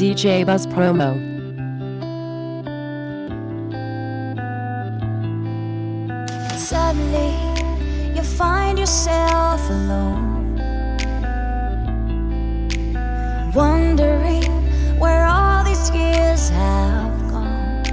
DJ Buzz Promo. Suddenly, you find yourself alone, wondering where all these years have gone,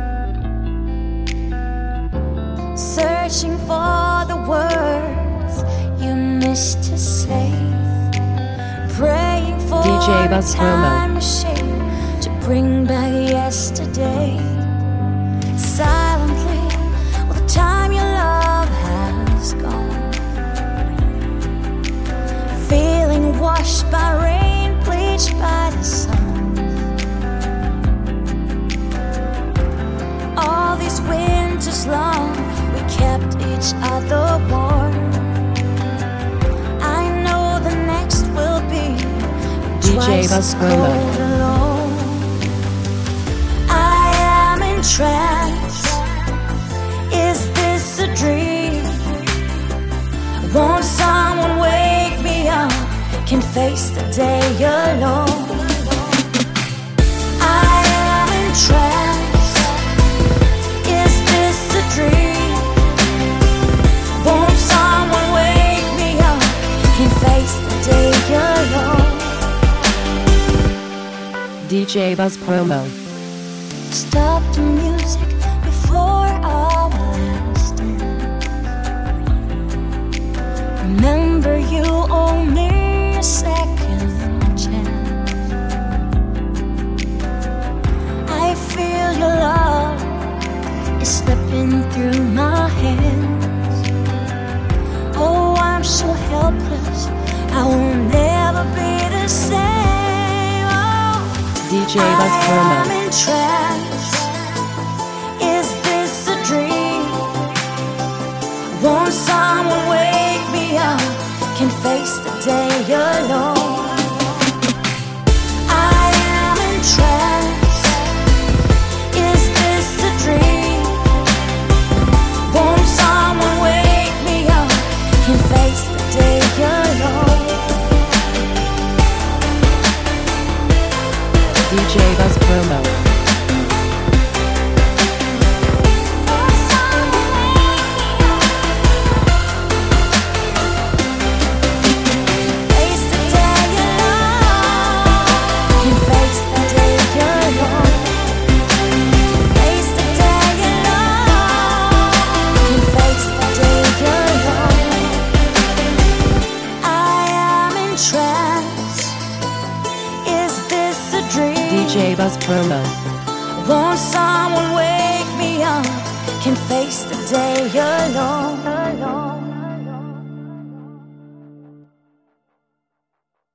searching for the words you missed to say, praying for DJ Buzz a time machine to bring back yesterday. Silently, all the time you love has gone, feeling washed by rain, bleached by the sun. All these winters long, we kept each other warm. I know the next will be DJ Buzz Promo. alone. I am entranced. Is this a dream? Won't someone wake me up? Can face the day alone. I am entranced. Is this a dream? Won't someone wake me up? Can face the day alone. DJ Buzz Promo. Stop the music before our last dance. Remember, you owe me a second chance. I feel your love is slipping through my hands. Oh, I'm so helpless, I will never be the same. Oh, DJ Buzz Promo. I am entranced. Is this a dream? Won't someone wake me up? Can face the day alone. I am entranced. Is this a dream? Won't someone wake me up? Can face the day alone. DJ Buzz Promo. DJ Buzz Promo. Won't someone wake me up? Can face the day alone.